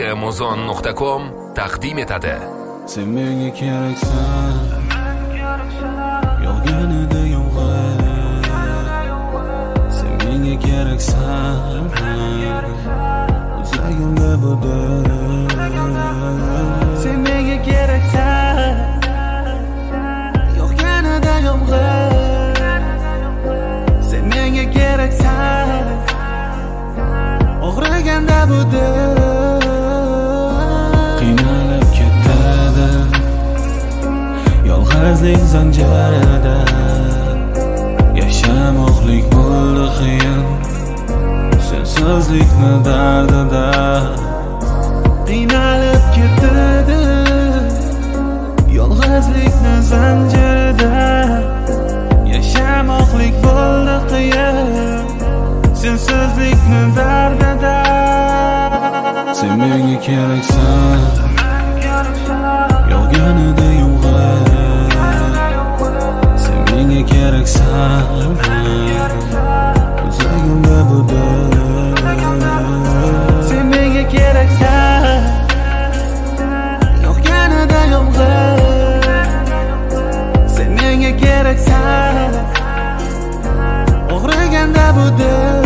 muzon.com taqdim etadi. Sen menga keraksan, yolg'onida yomg'ir. Sen menga keraksan, uzagimda budar. Sen menga keraksan, yolg'onida yomg'ir. Sen menga keraksan, og'riganda budar. Qiynalib ketadi yolg'izlik zanjirida, yashamoqlik bo'ldi qiyin sensizlikni dardida. Qiynalib ketadi yolg'izlikni zanjirida, yashamoqlik bo'ldi qiyin sensizlikni dardida. Sen menga keraksan, yolg'onida yomg'ir. Sen menga keraksan, uzagimda budar. Sen menga keraksan, yolg'onida yomg'ir. Sen menga keraksan, og'riganda budar.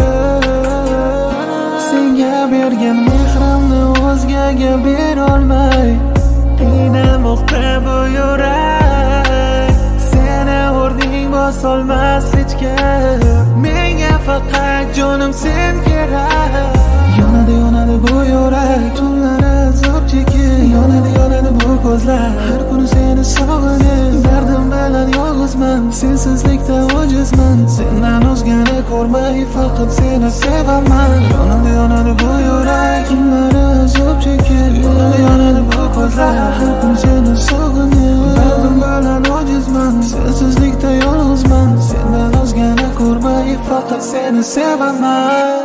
Senga bergan mehrimni o'zgaga berolmay qiynalmoqda bu yurak. Seni o'rning bosolmas hech kim, menga faqat jonim sen kerak. Yonadi bu yurak, tunlari azob chekib, yonadi bu ko'zlar, har kuni seni sog'inib. Dardim bilan yolg'izman, sensizlikda ojizman. Sendan o'zgani ko'rmay faqat seni sevaman. Yonadi bu yurak, tunlari azob chekib, yonadi bu ko'zlar, har kuni seni sog'inib. Dardim bilan ojizman, sensizlikda yolg'izman. Sendan o'zgani ko'rmay faqat seni sevaman.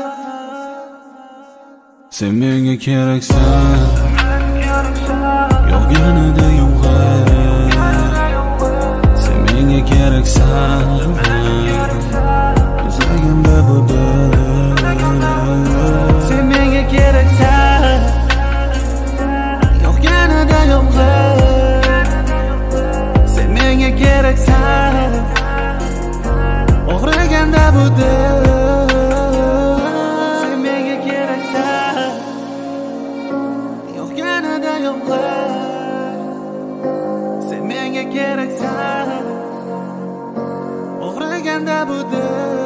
Sen menga keraksan, yolg'onida yomg'ir. Sen menga keraksan, uzagimda budar. Sen menga keraksan, yolg'onida yomg'ir. Sen menga keraksan, og'riganda budar. Sen menga keraksan, yolg'onida yomg'ir. Sen menga keraksan, og'riganda budar.